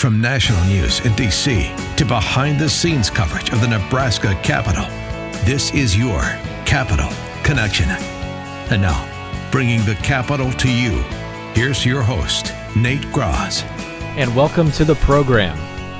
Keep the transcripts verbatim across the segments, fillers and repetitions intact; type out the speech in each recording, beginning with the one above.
From national news in D C to behind-the-scenes coverage of the Nebraska Capitol, this is your Capitol Connection. And now, bringing the Capitol to you, here's your host, Nate Graz. And welcome to the program.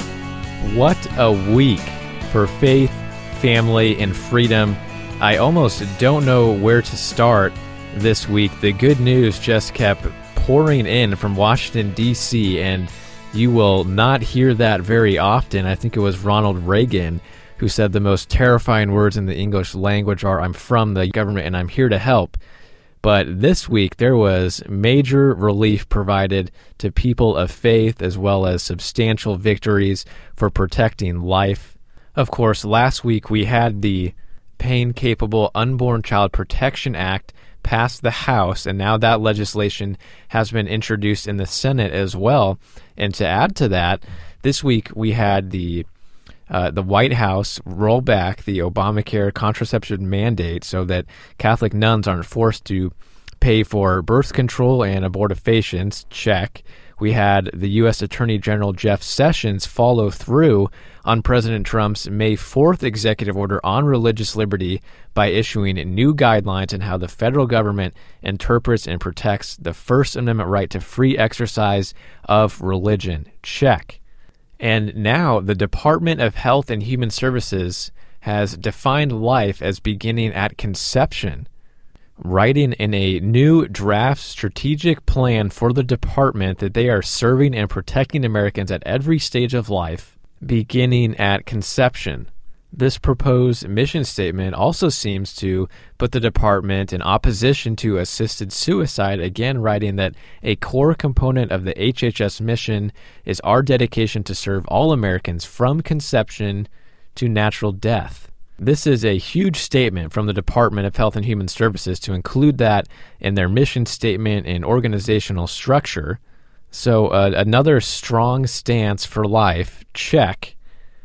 What a week for faith, family, and freedom. I almost don't know where to start this week. The good news just kept pouring in from Washington, D C, and you will not hear that very often. I think it was Ronald Reagan who said the most terrifying words in the English language are, "I'm from the government and I'm here to help." But this week there was major relief provided to people of faith, as well as substantial victories for protecting life. Of course, last week we had the Pain-Capable Unborn Child Protection Act passed the House, and now that legislation has been introduced in the Senate as well. And to add to that, this week we had the uh, the White House roll back the Obamacare contraception mandate so that Catholic nuns aren't forced to pay for birth control and abortifacients. Check. We had the U S Attorney General Jeff Sessions follow through on President Trump's May fourth executive order on religious liberty by issuing new guidelines on how the federal government interprets and protects the First Amendment right to free exercise of religion. Check. And now the Department of Health and Human Services has defined life as beginning at conception, writing in a new draft strategic plan for the department that they are serving and protecting Americans at every stage of life, beginning at conception. This proposed mission statement also seems to put the department in opposition to assisted suicide, again writing that a core component of the H H S mission is our dedication to serve all Americans from conception to natural death. This is a huge statement from the Department of Health and Human Services to include that in their mission statement and organizational structure. So uh, another strong stance for life, check.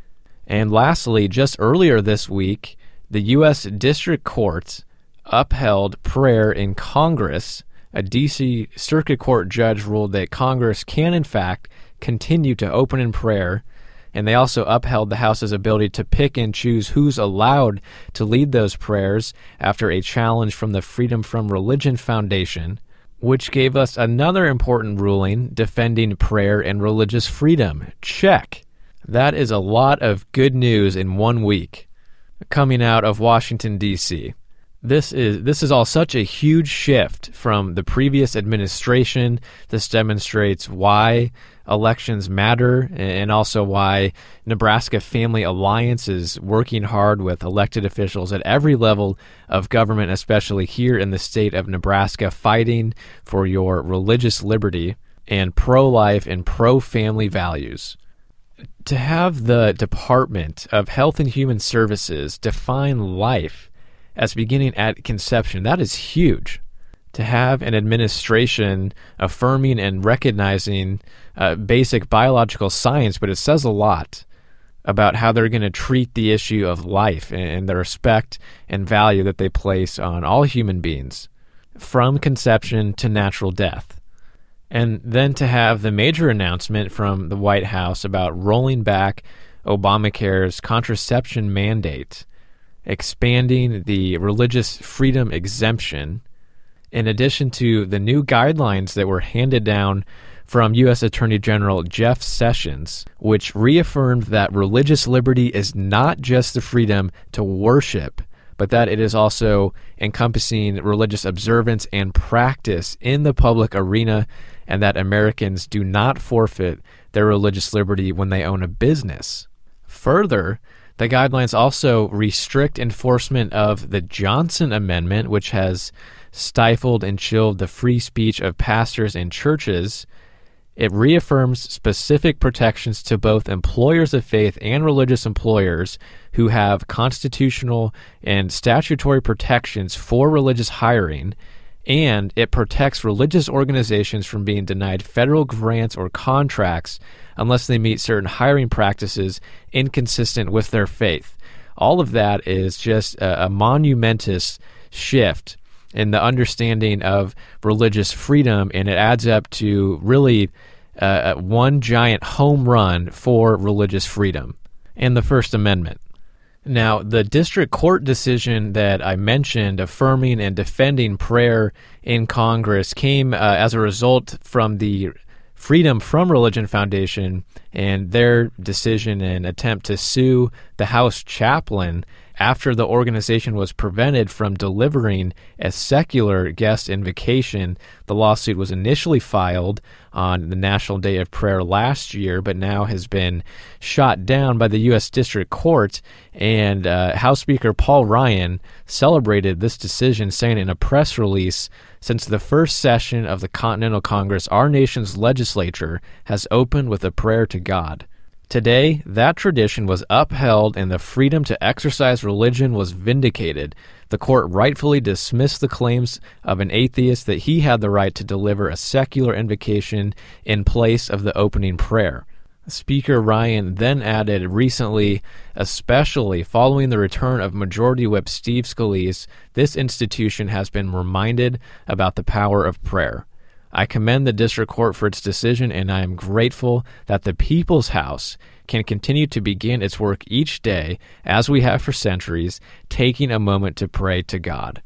And lastly, just earlier this week, the U S District Court upheld prayer in Congress. A D C Circuit Court judge ruled that Congress can, in fact, continue to open in prayer. And they also upheld the House's ability to pick and choose who's allowed to lead those prayers after a challenge from the Freedom from Religion Foundation, which gave us another important ruling defending prayer and religious freedom. Check. That is a lot of good news in one week coming out of Washington, D C. This is this is all such a huge shift from the previous administration. This demonstrates why elections matter and also why Nebraska Family Alliance is working hard with elected officials at every level of government, especially here in the state of Nebraska, fighting for your religious liberty and pro-life and pro-family values. To have the Department of Health and Human Services define life as beginning at conception, that is huge. To have an administration affirming and recognizing uh, basic biological science, but it says a lot about how they're going to treat the issue of life and the respect and value that they place on all human beings, from conception to natural death. And then to have the major announcement from the White House about rolling back Obamacare's contraception mandate, expanding the religious freedom exemption, in addition to the new guidelines that were handed down from U S Attorney General Jeff Sessions, which reaffirmed that religious liberty is not just the freedom to worship, but that it is also encompassing religious observance and practice in the public arena, and that Americans do not forfeit their religious liberty when they own a business. Further, the guidelines also restrict enforcement of the Johnson Amendment, which has stifled and chilled the free speech of pastors and churches. It reaffirms specific protections to both employers of faith and religious employers who have constitutional and statutory protections for religious hiring, and it protects religious organizations from being denied federal grants or contracts unless they meet certain hiring practices inconsistent with their faith. All of that is just a, a monumentous shift in the understanding of religious freedom, and it adds up to really uh, one giant home run for religious freedom and the First Amendment. Now, the district court decision that I mentioned affirming and defending prayer in Congress came uh, as a result from the Freedom from Religion Foundation and their decision and attempt to sue the House chaplain after the organization was prevented from delivering a secular guest invocation. The lawsuit was initially filed on the National Day of Prayer last year, but now has been shot down by the U S District Court. And uh, House Speaker Paul Ryan celebrated this decision, saying in a press release, "Since the first session of the Continental Congress, our nation's legislature has opened with a prayer to God. Today, that tradition was upheld and the freedom to exercise religion was vindicated. The court rightfully dismissed the claims of an atheist that he had the right to deliver a secular invocation in place of the opening prayer." Speaker Ryan then added, "Recently, especially following the return of Majority Whip Steve Scalise, this institution has been reminded about the power of prayer. I commend the district court for its decision, and I am grateful that the People's House can continue to begin its work each day, as we have for centuries, taking a moment to pray to God."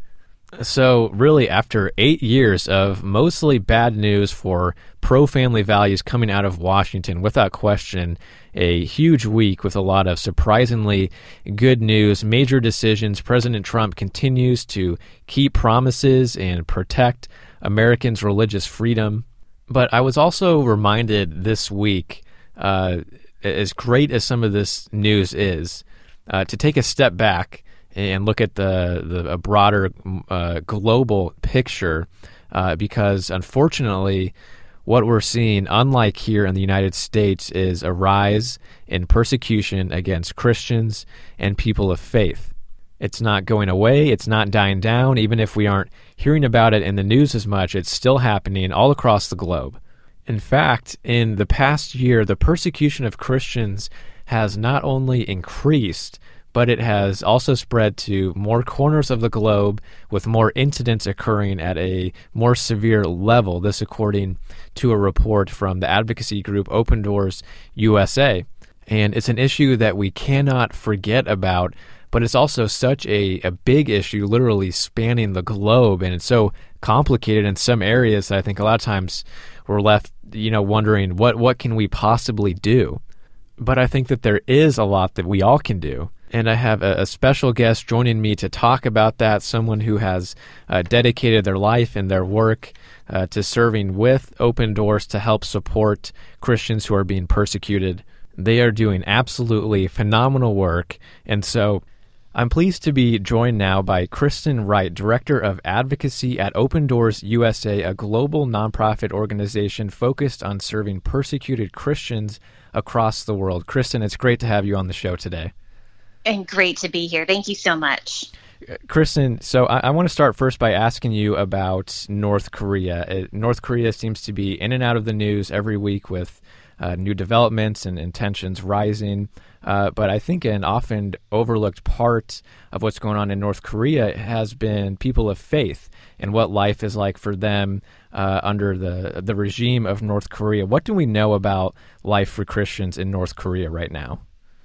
So really, after eight years of mostly bad news for pro-family values coming out of Washington, without question, a huge week with a lot of surprisingly good news, major decisions. President Trump continues to keep promises and protect Americans' religious freedom. But I was also reminded this week, uh, as great as some of this news is, uh, to take a step back and look at the, the a broader uh, global picture, uh, because unfortunately, what we're seeing, unlike here in the United States, is a rise in persecution against Christians and people of faith. It's not going away. It's not dying down. Even if we aren't hearing about it in the news as much, it's still happening all across the globe. In fact, in the past year, the persecution of Christians has not only increased, but it has also spread to more corners of the globe, with more incidents occurring at a more severe level. This according to a report from the advocacy group Open Doors U S A. And it's an issue that we cannot forget about, but it's also such a, a big issue, literally spanning the globe, and it's so complicated in some areas that I think a lot of times we're left, you know, wondering what, what can we possibly do? But I think that there is a lot that we all can do. And I have a, a special guest joining me to talk about that, someone who has uh, dedicated their life and their work uh, to serving with Open Doors to help support Christians who are being persecuted. They are doing absolutely phenomenal work. And so I'm pleased to be joined now by Kristen Wright, Director of Advocacy at Open Doors U S A, a global nonprofit organization focused on serving persecuted Christians across the world. Kristen, it's great to have you on the show today. And great to be here. Thank you so much. Kristen, so I, I want to start first by asking you about North Korea. Uh, North Korea seems to be in and out of the news every week with uh, new developments and, and tensions rising. Uh, but I think an often overlooked part of what's going on in North Korea has been people of faith and what life is like for them uh, under the the regime of North Korea. What do we know about life for Christians in North Korea right now?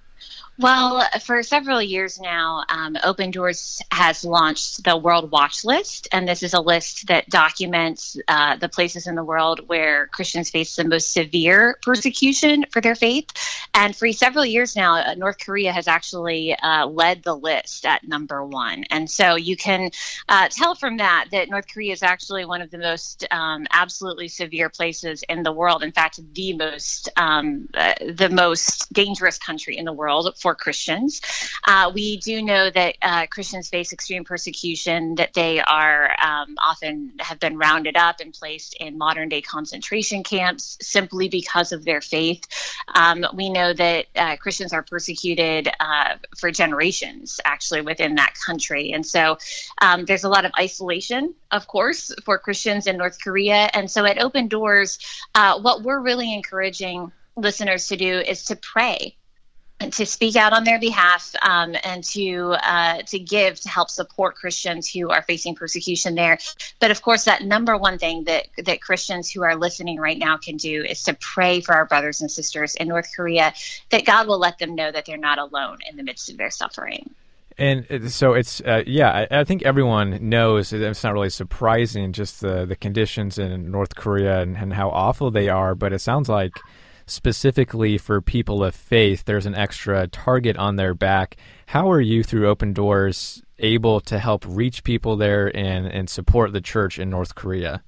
Well, for several years now, um, Open Doors has launched the World Watch List, and this is a list that documents uh, the places in the world where Christians face the most severe persecution for their faith. And for several years now, uh, North Korea has actually uh, led the list at number one. And so you can uh, tell from that that North Korea is actually one of the most um, absolutely severe places in the world. In fact, the most um, uh, the most dangerous country in the world for Christians. Uh, we do know that uh, Christians face extreme persecution, that they are um, often have been rounded up and placed in modern day concentration camps simply because of their faith. Um, we know that uh, Christians are persecuted uh, for generations, actually, within that country. And so um, there's a lot of isolation, of course, for Christians in North Korea. And so at Open Doors, uh, what we're really encouraging listeners to do is to pray. to speak out on their behalf, um, and to uh, to give to help support Christians who are facing persecution there. But of course, that number one thing that that Christians who are listening right now can do is to pray for our brothers and sisters in North Korea, that God will let them know that they're not alone in the midst of their suffering. And so it's, uh, yeah, I, I think everyone knows, it's not really surprising, just the, the conditions in North Korea and, and how awful they are, but it sounds like specifically for people of faith, there's an extra target on their back. How are you, through Open Doors, able to help reach people there and, and support the church in North Korea?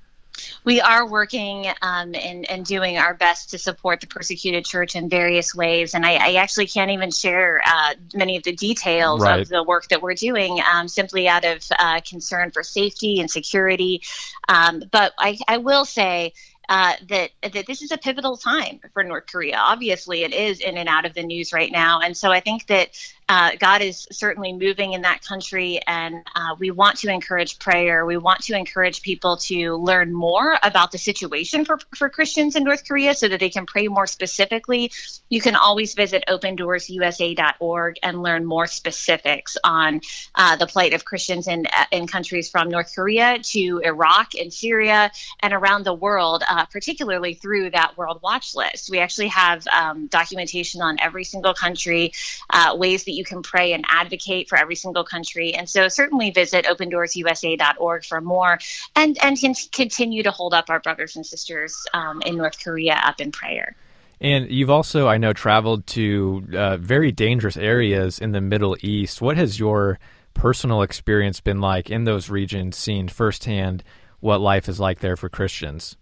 We are working um, and, and doing our best to support the persecuted church in various ways. And I, I actually can't even share uh, many of the details right. of the work that we're doing, um, simply out of uh, concern for safety and security. Um, but I, I will say Uh, that that this is a pivotal time for North Korea. Obviously, it is in and out of the news right now. And so I think that uh, God is certainly moving in that country, and uh, we want to encourage prayer. We want to encourage people to learn more about the situation for, for Christians in North Korea so that they can pray more specifically. You can always visit open doors u s a dot org and learn more specifics on uh, the plight of Christians in, in countries from North Korea to Iraq and Syria and around the world. Uh, particularly through that World Watch List. We actually have um, documentation on every single country, uh, ways that you can pray and advocate for every single country. And so certainly visit open doors u s a dot org for more, and, and can continue to hold up our brothers and sisters um, in North Korea up in prayer. And you've also, I know, traveled to uh, very dangerous areas in the Middle East. What has your personal experience been like in those regions, seeing firsthand what life is like there for Christians?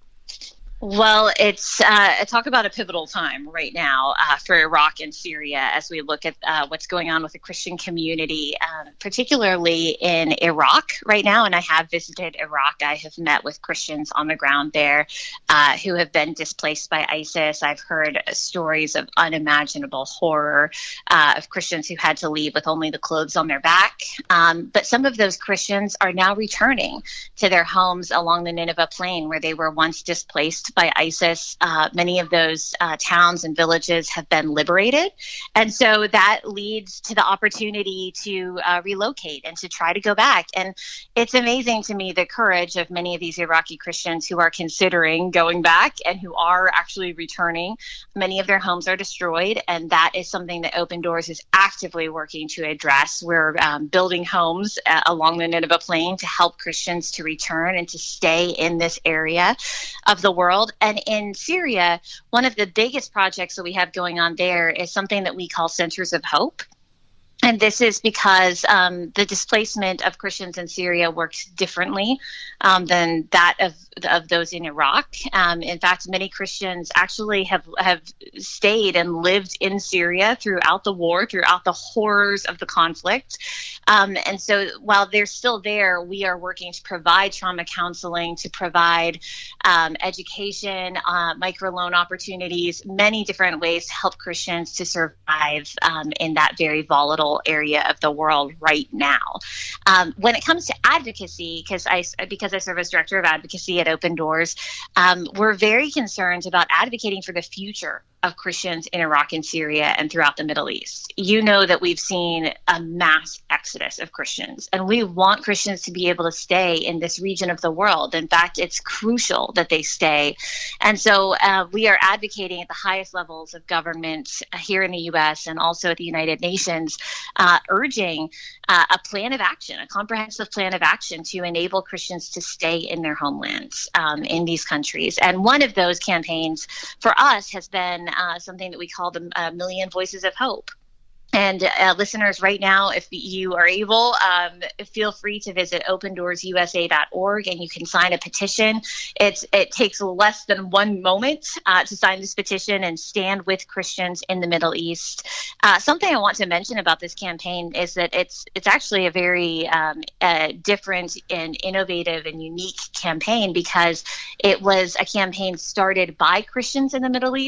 Well, it's uh, talk about a pivotal time right now uh, for Iraq and Syria as we look at uh, what's going on with the Christian community, um, particularly in Iraq right now. And I have visited Iraq. I have met with Christians on the ground there uh, who have been displaced by ISIS. I've heard stories of unimaginable horror uh, of Christians who had to leave with only the clothes on their back. Um, but some of those Christians are now returning to their homes along the Nineveh Plain where they were once displaced by ISIS. Uh, many of those uh, towns and villages have been liberated. And so that leads to the opportunity to uh, relocate and to try to go back. And it's amazing to me the courage of many of these Iraqi Christians who are considering going back and who are actually returning. Many of their homes are destroyed, and that is something that Open Doors is actively working to address. We're um, building homes uh, along the Nineveh Plain to help Christians to return and to stay in this area of the world. And in Syria, one of the biggest projects that we have going on there is something that we call Centers of Hope. And this is because um, the displacement of Christians in Syria works differently um, than that of of those in Iraq. Um, in fact, many Christians actually have have stayed and lived in Syria throughout the war, throughout the horrors of the conflict. Um, and so while they're still there, we are working to provide trauma counseling, to provide um, education, uh, microloan opportunities, many different ways to help Christians to survive um, in that very volatile area of the world right now. Um, when it comes to advocacy, because I because I serve as director of advocacy at Open Doors, um, we're very concerned about advocating for the future of Christians in Iraq and Syria and throughout the Middle East. You know that we've seen a mass exodus of Christians, and we want Christians to be able to stay in this region of the world. In fact, it's crucial that they stay. And so uh, we are advocating at the highest levels of government here in the U S and also at the United Nations, uh, urging uh, a plan of action, a comprehensive plan of action to enable Christians to stay in their homelands um, in these countries. And one of those campaigns for us has been Uh, something that we call the uh, Million Voices of Hope. And uh, listeners, right now, if you are able, um, feel free to visit open doors u s a dot org and you can sign a petition. It's, it takes less than one moment uh, to sign this petition and stand with Christians in the Middle East. Uh, something I want to mention about this campaign is that it's it's actually a very um, uh, different and innovative and unique campaign because it was a campaign started by Christians in the Middle East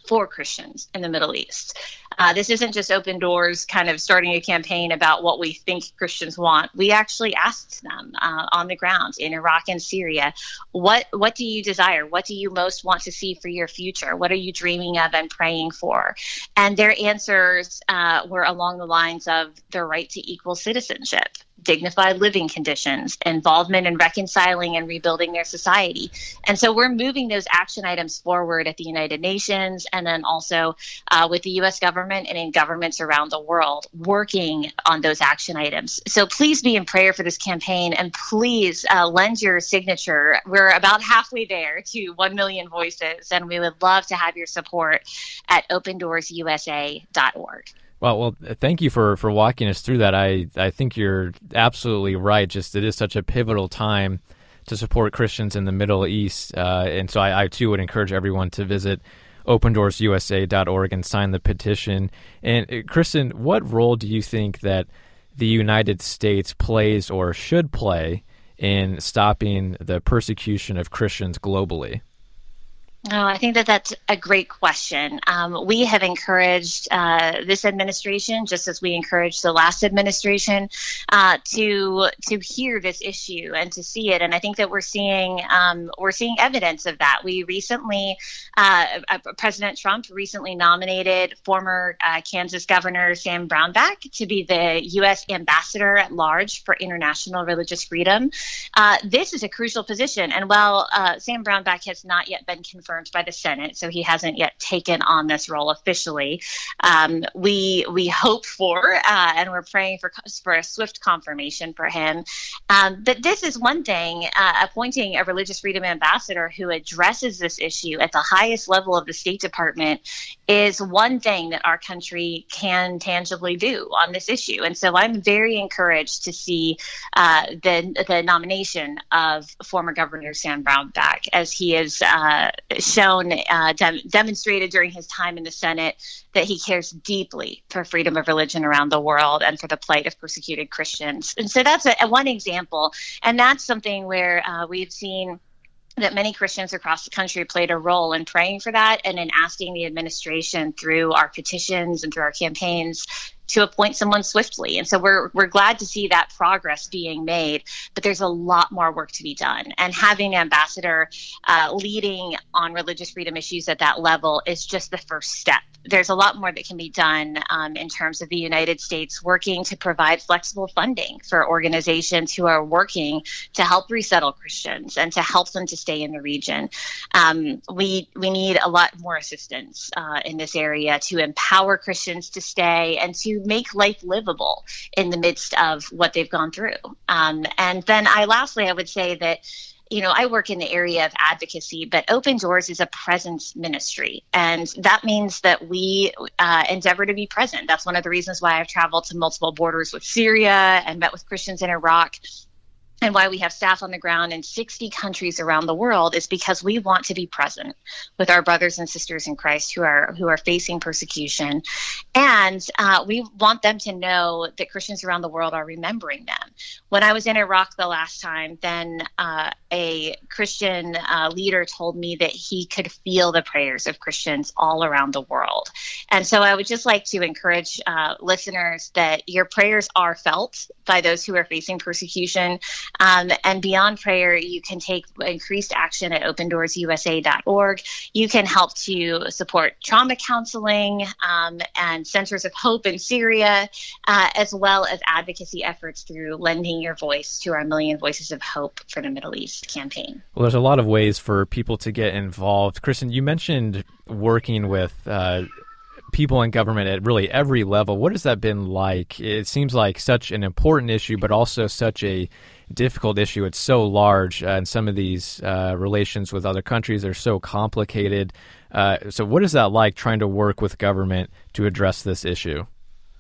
for Christians in the Middle East. Uh, this isn't just Open Doors kind of starting a campaign about what we think Christians want. We actually asked them uh, on the ground in Iraq and Syria, what what do you desire? What do you most want to see for your future? What are you dreaming of and praying for? And their answers uh, were along the lines of the right to equal citizenship, dignified living conditions, involvement in reconciling and rebuilding their society. And so we're moving those action items forward at the United Nations and then also uh, with the U S government and in governments around the world working on those action items. So please be in prayer for this campaign and please uh, lend your signature. We're about halfway there to one million voices, and we would love to have your support at open doors u s a dot org. Well, well, thank you for, for walking us through that. I, I think you're absolutely right. Just it is such a pivotal time to support Christians in the Middle East. Uh, and so I, I, too, would encourage everyone to visit open doors u s a dot org and sign the petition. And, uh, Kristen, what role do you think that the United States plays or should play in stopping the persecution of Christians globally? Oh, I think that that's a great question. Um, we have encouraged uh, this administration, just as we encouraged the last administration, uh, to to hear this issue and to see it. And I think that we're seeing um, we're seeing evidence of that. We recently, uh, President Trump recently nominated former uh, Kansas Governor Sam Brownback to be the U S ambassador at large for international religious freedom. Uh, this is a crucial position, and while uh, Sam Brownback has not yet been confirmed by the Senate, so he hasn't yet taken on this role officially. Um, we we hope for, uh, and we're praying for for a swift confirmation for him. Um, but this is one thing, uh, appointing a religious freedom ambassador who addresses this issue at the highest level of the State Department is one thing that our country can tangibly do on this issue. And so I'm very encouraged to see uh, the the nomination of former Governor Sam Brownback, as he is uh, shown, uh, dem- demonstrated during his time in the Senate that he cares deeply for freedom of religion around the world and for the plight of persecuted Christians. And so that's a, a one example. And that's something where uh, we've seen that many Christians across the country played a role in praying for that and in asking the administration through our petitions and through our campaigns to appoint someone swiftly. And so we're we're glad to see that progress being made, but there's a lot more work to be done. And having an ambassador uh, leading on religious freedom issues at that level is just the first step. There's a lot more that can be done um, in terms of the United States working to provide flexible funding for organizations who are working to help resettle Christians and to help them to stay in the region. Um, we we need a lot more assistance uh, in this area to empower Christians to stay and to make life livable in the midst of what they've gone through. Um, and then I lastly, I would say that you know, I work in the area of advocacy, but Open Doors is a presence ministry. And that means that we uh, endeavor to be present. That's one of the reasons why I've traveled to multiple borders with Syria and met with Christians in Iraq. And why we have staff on the ground in sixty countries around the world is because we want to be present with our brothers and sisters in Christ who are who are facing persecution. And uh, we want them to know that Christians around the world are remembering them. When I was in Iraq the last time, then uh, a Christian uh, leader told me that he could feel the prayers of Christians all around the world. And so I would just like to encourage uh, listeners that your prayers are felt by those who are facing persecution. Um, and beyond prayer, you can take increased action at open doors u s a dot org. You can help to support trauma counseling um, and Centers of Hope in Syria, uh, as well as advocacy efforts through lending your voice to our Million Voices of Hope for the Middle East campaign. Well, there's a lot of ways for people to get involved. Kristen, you mentioned working with uh, people in government at really every level. What has that been like? It seems like such an important issue, but also such a difficult issue. It's so large, uh, and some of these uh, relations with other countries are so complicated. Uh, so what is that like, trying to work with government to address this issue?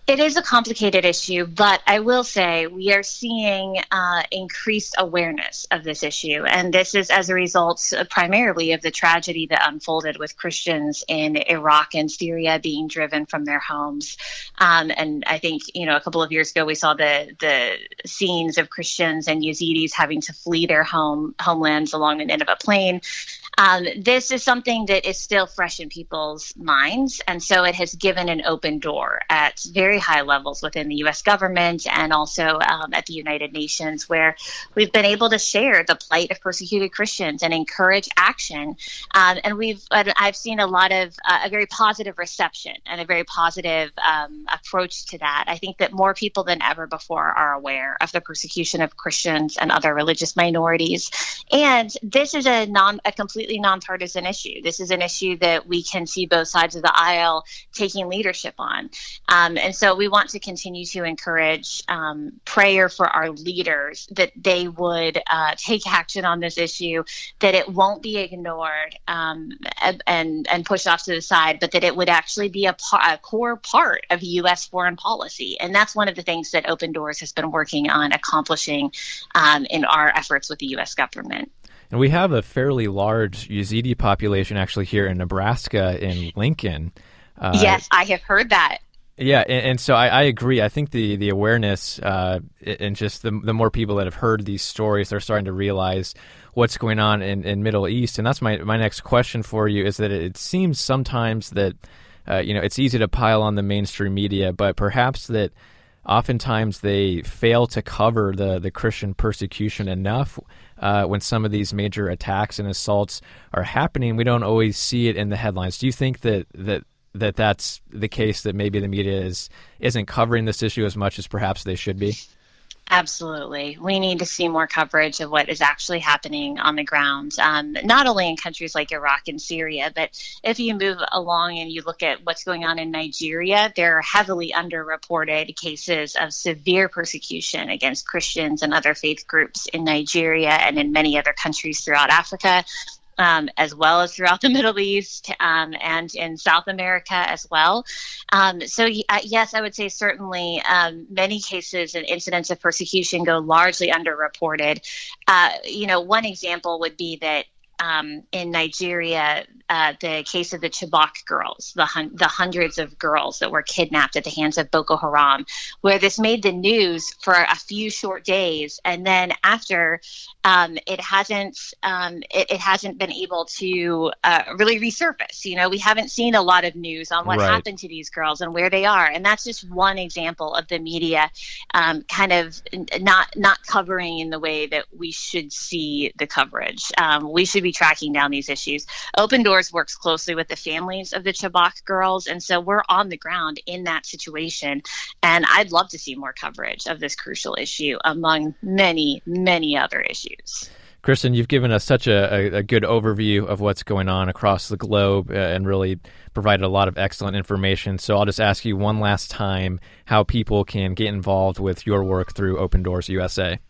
It is a complicated issue, but I will say we are seeing uh, increased awareness of this issue. And this is as a result uh, primarily of the tragedy that unfolded with Christians in Iraq and Syria being driven from their homes. Um, and I think, you know, a couple of years ago, we saw the the scenes of Christians and Yazidis having to flee their home homelands along the Nineveh Plain. Um, this is something that is still fresh in people's minds, and so it has given an open door at very high levels within the U S government and also um, at the United Nations, where we've been able to share the plight of persecuted Christians and encourage action. Um, and we've I've seen a lot of uh, a very positive reception and a very positive um, approach to that. I think that more people than ever before are aware of the persecution of Christians and other religious minorities, and this is a non a completely nonpartisan issue. This is an issue that we can see both sides of the aisle taking leadership on. Um, and so we want to continue to encourage um, prayer for our leaders, that they would uh, take action on this issue, that it won't be ignored um, and, and pushed off to the side, but that it would actually be a, par- a core part of U S foreign policy. And that's one of the things that Open Doors has been working on accomplishing um, in our efforts with the U S government. And we have a fairly large Yazidi population actually here in Nebraska, in Lincoln. Uh, yes, I have heard that. Yeah, and, and so I, I agree. I think the the awareness uh, and just the the more people that have heard these stories, they're starting to realize what's going on in, in Middle East. And that's my, my next question for you, is that it seems sometimes that, uh, you know, it's easy to pile on the mainstream media, but perhaps that oftentimes they fail to cover the, the Christian persecution enough. Uh, when some of these major attacks and assaults are happening, we don't always see it in the headlines. Do you think that that, that that's the case, that maybe the media is, isn't covering this issue as much as perhaps they should be? Absolutely. We need to see more coverage of what is actually happening on the ground, um, not only in countries like Iraq and Syria, but if you move along and you look at what's going on in Nigeria, there are heavily underreported cases of severe persecution against Christians and other faith groups in Nigeria and in many other countries throughout Africa. Um, as well as throughout the Middle East um, and in South America as well. Um, so, uh, yes, I would say certainly um, many cases and incidents of persecution go largely underreported. Uh, you know, one example would be that Um, in Nigeria, uh, the case of the Chibok girls, the, hun- the hundreds of girls that were kidnapped at the hands of Boko Haram, where this made the news for a few short days, and then after, um, it hasn't um, it, it hasn't been able to uh, really resurface. You know, we haven't seen a lot of news on what right. happened to these girls and where they are, and that's just one example of the media um, kind of not not covering in the way that we should see the coverage. Um, we should be tracking down these issues. Open Doors works closely with the families of the Chibok girls, and so we're on the ground in that situation. And I'd love to see more coverage of this crucial issue among many, many other issues. Kristen, you've given us such a, a, a good overview of what's going on across the globe uh, and really provided a lot of excellent information. So I'll just ask you one last time how people can get involved with your work through Open Doors U S A.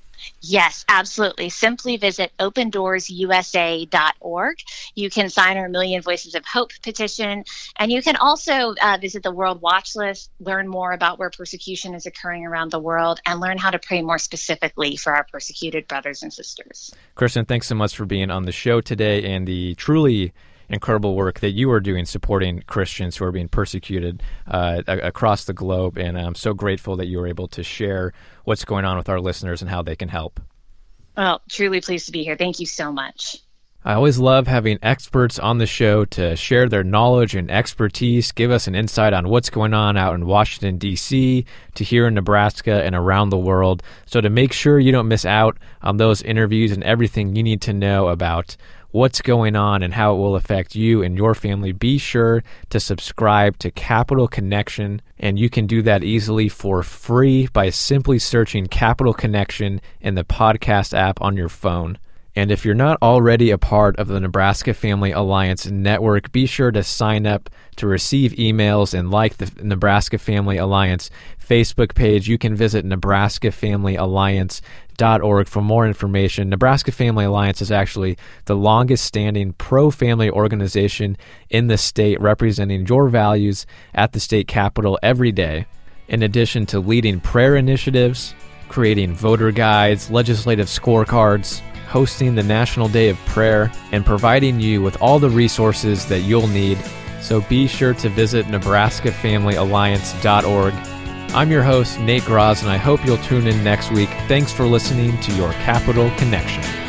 Yes, absolutely. Simply visit open doors u s a dot org. You can sign our Million Voices of Hope petition, and you can also uh, visit the World Watch List, learn more about where persecution is occurring around the world, and learn how to pray more specifically for our persecuted brothers and sisters. Kristen, thanks so much for being on the show today and the truly incredible work that you are doing supporting Christians who are being persecuted uh, across the globe. And I'm so grateful that you were able to share what's going on with our listeners and how they can help. Well, truly pleased to be here. Thank you so much. I always love having experts on the show to share their knowledge and expertise, give us an insight on what's going on out in Washington, D C, to here in Nebraska and around the world. So to make sure you don't miss out on those interviews and everything you need to know about what's going on and how it will affect you and your family, be sure to subscribe to Capital Connection. And you can do that easily for free by simply searching Capital Connection in the podcast app on your phone. And if you're not already a part of the Nebraska Family Alliance Network, be sure to sign up to receive emails and like the Nebraska Family Alliance Facebook page. You can visit nebraska family alliance dot org for more information. Nebraska Family Alliance is actually the longest standing pro-family organization in the state, representing your values at the state capitol every day. in addition to leading prayer initiatives, creating voter guides, legislative scorecards, hosting the National Day of Prayer, and providing you with all the resources that you'll need. So be sure to visit Nebraska Family Alliance dot org. I'm your host, Nate Graz, and I hope you'll tune in next week. Thanks for listening to your Capital Connection.